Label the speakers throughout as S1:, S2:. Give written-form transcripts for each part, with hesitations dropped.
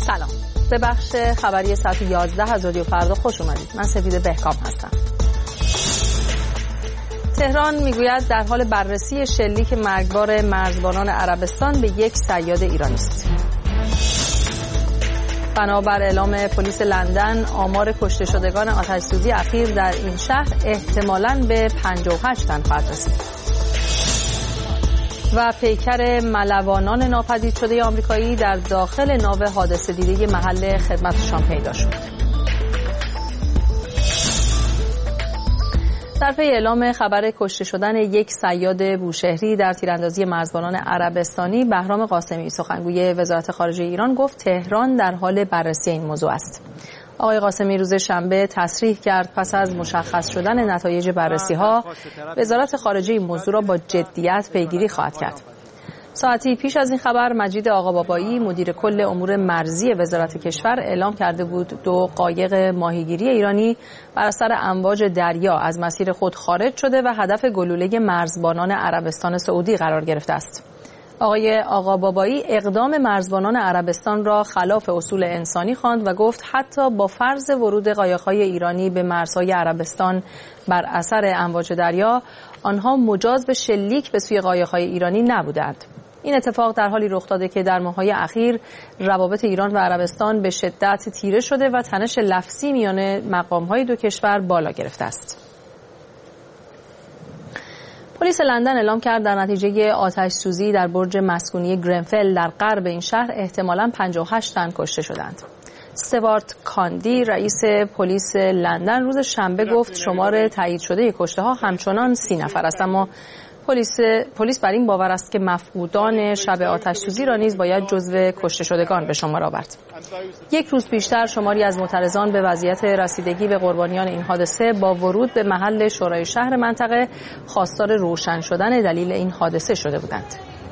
S1: سلام، به بخش خبری ساعت 11 از رادیو فردا خوش اومدید. من سپید بهکام هستم. تهران میگوید در حال بررسی شلیک مرگبار مرزبانان عربستان به یک صیاد ایرانی است. بنابر اعلام پلیس لندن، آمار کشته شدگان آتش‌سوزی اخیر در این شهر احتمالاً به 58 تن خواهد رسید. و پیکر ملوانان ناپدید شده آمریکایی در داخل ناو حادثه دیده محل خدمتشان پیدا شد. در پی اعلام خبر کشته شدن یک صیاد بوشهری در تیراندازی مرزبانان عربستانی، بهرام قاسمی سخنگوی وزارت خارجه ایران گفت تهران در حال بررسی این موضوع است. آقای قاسمی روز شنبه تصریح کرد پس از مشخص شدن نتایج بررسی‌ها، وزارت خارجه این موضوع را با جدیت پیگیری خواهد کرد. ساعتی پیش از این خبر، مجید آقابابایی مدیر کل امور مرزی وزارت کشور اعلام کرده بود 2 قایق ماهیگیری ایرانی بر اثر امواج دریا از مسیر خود خارج شده و هدف گلوله مرزبانان عربستان سعودی قرار گرفته است. آقای آقابابایی اقدام مرزبانان عربستان را خلاف اصول انسانی خواند و گفت حتی با فرض ورود قایق‌های ایرانی به مرزهای عربستان بر اثر امواج دریا، آنها مجاز به شلیک به سوی قایق‌های ایرانی نبودند. این اتفاق در حالی رخ داده که در ماه‌های اخیر روابط ایران و عربستان به شدت تیره شده و تنش لفظی میان مقام‌های دو کشور بالا گرفته است. پلیس لندن اعلام کرد در نتیجه آتش‌سوزی در برج مسکونی گرنفل در غرب این شهر احتمالاً 58 تن کشته شدند. استوارت کاندی رئیس پلیس لندن روز شنبه گفت شمار تایید شده کشته‌ها همچنان 30 نفر است، اما پلیس بر این باور است که مفقودان شب آتش‌سوزی را نیز باید جزو کشته شدگان به شمار آورد. یک روز پیشتر شماری از معترضان به وضعیت رسیدگی به قربانیان این حادثه با ورود به محل شورای شهر منطقه خواستار روشن شدن دلیل این حادثه شده بودند.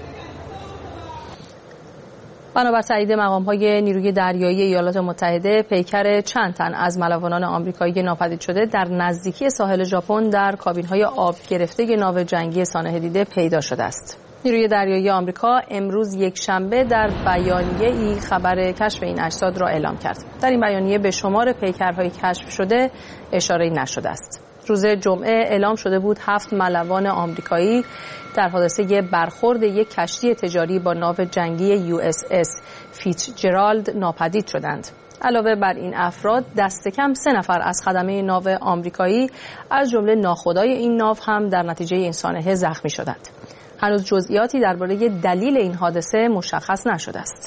S1: بنابر تایید مقام‌های نیروی دریایی ایالات متحده، پیکر چند تن از ملوانان آمریکایی ناپدید شده در نزدیکی ساحل ژاپن در کابین‌های آب گرفته ناو جنگی سانحه دیده پیدا شده است. نیروی دریایی آمریکا امروز یکشنبه در بیانیه‌ای خبر کشف این اجساد را اعلام کرد. در این بیانیه به شمار پیکرهای کشف شده اشاره‌ای نشده است. روز جمعه اعلام شده بود 7 ملوان آمریکایی در حادثه برخورد یک کشتی تجاری با ناو جنگی USS فیتزجرالد ناپدید شدند. علاوه بر این افراد، دست کم 3 نفر از خدمه ناو آمریکایی از جمله ناخدای این ناو هم در نتیجه این سانحه زخمی شدند. هنوز جزئیاتی درباره دلیل این حادثه مشخص نشده است.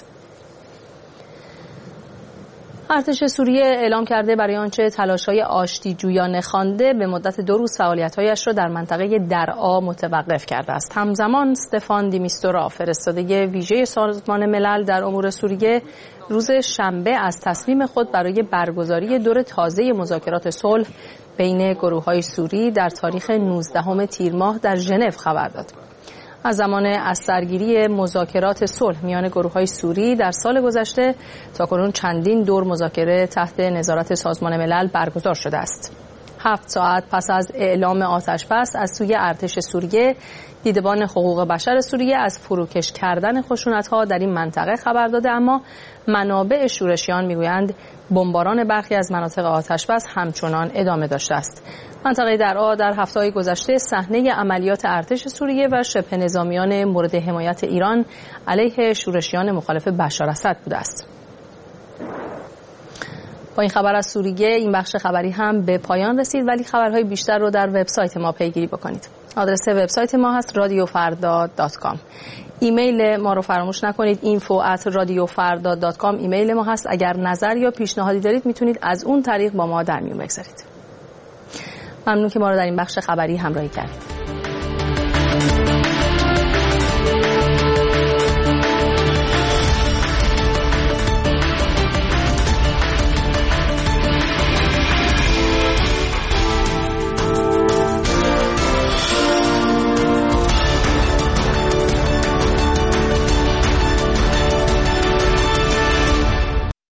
S1: ارتش سوریه اعلام کرده برای آنچه تلاش‌های آشتی‌جویانه خوانده به مدت 2 روز فعالیت‌هایش را در منطقه درعا متوقف کرده است. همزمان استفان دیمیستورا، فرستاده ویژه سازمان ملل در امور سوریه، روز شنبه از تصمیم خود برای برگزاری دور تازه مذاکرات صلح بین گروه‌های سوری در تاریخ 19 تیر ماه در ژنو خبر داد. از زمان از سرگیری مذاکرات صلح میان گروه‌های سوری در سال گذشته تاکنون چندین دور مذاکره تحت نظارت سازمان ملل برگزار شده است. 7 ساعت پس از اعلام آتش‌بس از سوی ارتش سوریه، دیدبان حقوق بشر سوریه از فروکش کردن خشونت‌ها در این منطقه خبر داده، اما منابع شورشیان میگویند بمباران برخی از مناطق آتش‌بس همچنان ادامه داشته است. منطقه درعا در هفته‌های گذشته صحنه عملیات ارتش سوریه و شبه نظامیان مورد حمایت ایران علیه شورشیان مخالف بشار اسد بوده است. با این خبر از سوریه این بخش خبری هم به پایان رسید، ولی خبرهای بیشتر رو در وبسایت ما پیگیری بکنید. آدرس وبسایت ما هست radiofarda.com. ایمیل ما رو فراموش نکنید، info@radiofarda.com ایمیل ما هست. اگر نظر یا پیشنهادی دارید میتونید از اون طریق با ما در میون بگذارید. ممنون که ما رو در این بخش خبری همراهی کردید.